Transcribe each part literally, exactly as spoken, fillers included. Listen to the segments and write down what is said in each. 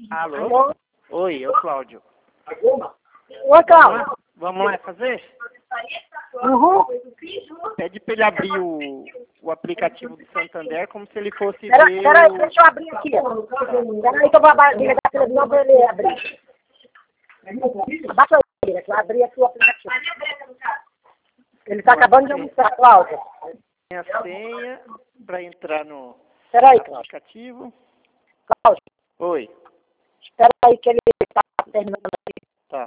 Alô? Alô? Oi, eu, Cláudio. Oi, Cláudio. Vamos lá fazer? Uhum. Pede para ele abrir o, o aplicativo do Santander como se ele fosse Pera, ver pera aí, o... deixa eu abrir aqui. Pera aí que eu vou aba- ligar a televisão para ele abrir. Abaixa aí, que eu abri aqui o aplicativo. Ele está acabando de almoçar, Cláudio. Tem a senha para entrar no Pera aí, Cláudio. aplicativo. Cláudio, Oi, espera aí que ele está terminando aqui. tá.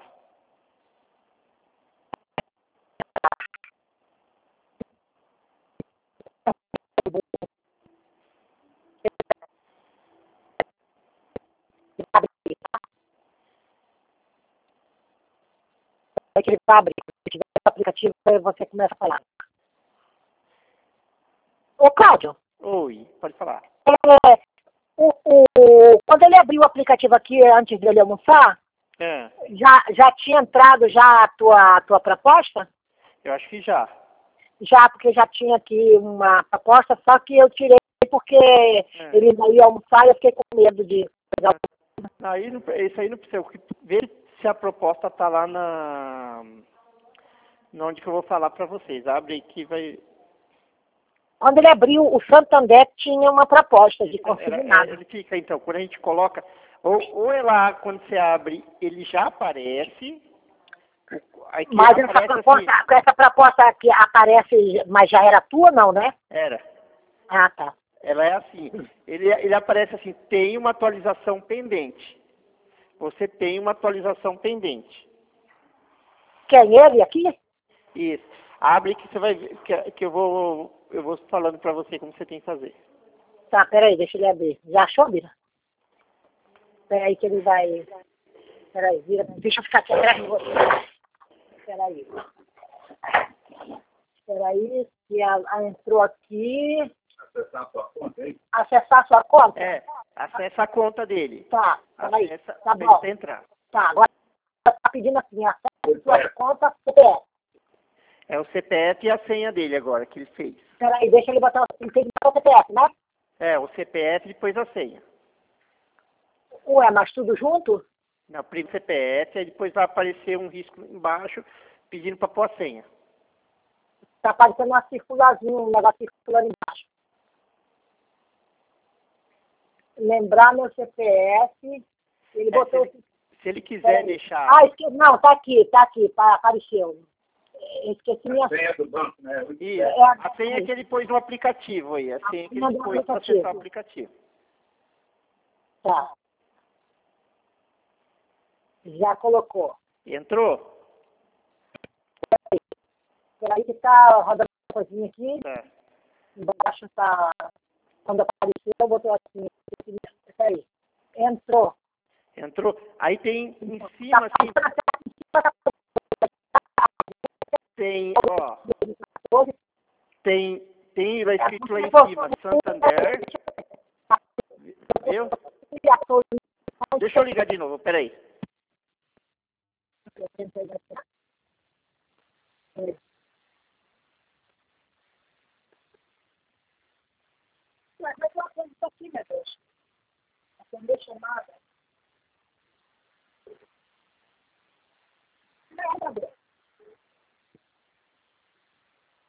É que ele vai abrir. Se tiver o aplicativo, aí você começa a falar. Ô, Cláudio, Oi, pode falar. é, o, o, quando ele abriu o aplicativo aqui, antes dele almoçar, É, já, já tinha entrado já a tua, a tua proposta? eu acho que já. Já, porque já tinha aqui uma proposta, só que eu tirei porque É. ele ainda ia almoçar e eu fiquei com medo de pegar o... Aí não, isso aí não precisa. Ver se a proposta tá lá na... na onde que eu vou falar para vocês. Abre aqui, vai... Quando ele abriu, o Santander tinha uma proposta de Era- consignado. é, ele fica, então, quando a gente coloca, ou, ou é lá, quando você abre, ele já aparece, o- aí que Mas essa aparece proposta, assim, essa proposta que aparece, mas já era tua, não, né? era, Ah, tá. ela é assim, ele, ele aparece assim, tem uma atualização pendente, você tem uma atualização pendente, Quem ele aqui? isso, abre que você vai ver, que, que eu vou, eu vou falando para você como você tem que fazer. Tá, peraí, deixa ele abrir. Já achou, Bira? Peraí que ele vai... Peraí, vira. Deixa eu ficar aqui atrás de você. Peraí. Peraí, se ela entrou aqui... Acessar a sua conta, hein? Acessar a sua conta? É, acessa a conta dele, Tá, peraí. acessa Tá pra bom. ele entrar. Tá, agora tá pedindo assim, acessa a sua conta C P F. É o C P F e a senha dele agora, que ele fez. Peraí, deixa ele botar o... Ele tem que botar o C P F, né? É, o C P F e depois a senha. Ué, mas tudo junto? Não, primeiro C P F, aí depois vai aparecer um risco embaixo pedindo para pôr a senha. Tá aparecendo uma circularzinha, um negócio circulando embaixo. Lembrar meu C P F. Ele É, botou... se, ele, se ele quiser Peraí. deixar... Ah, esqueci. Não, tá aqui, tá aqui, tá, apareceu. Eu esqueci minha senha do banco, né? Isso, É, é, a senha que ele pôs no aplicativo aí, a senha que senha ele do pôs para aplicativo. acessar o aplicativo. Tá. Já colocou. Entrou? Peraí que tá rodando uma coisinha aqui. Tá. Embaixo tá... Quando apareceu, eu botei assim. Peraí. Entrou. Entrou? Aí tem em cima, assim, tem, ó, tem, tem lá escrito lá em cima, Santander, viu? Deixa eu ligar de novo, peraí. Mas eu atendo isso aqui, meu Deus. Atender chamada.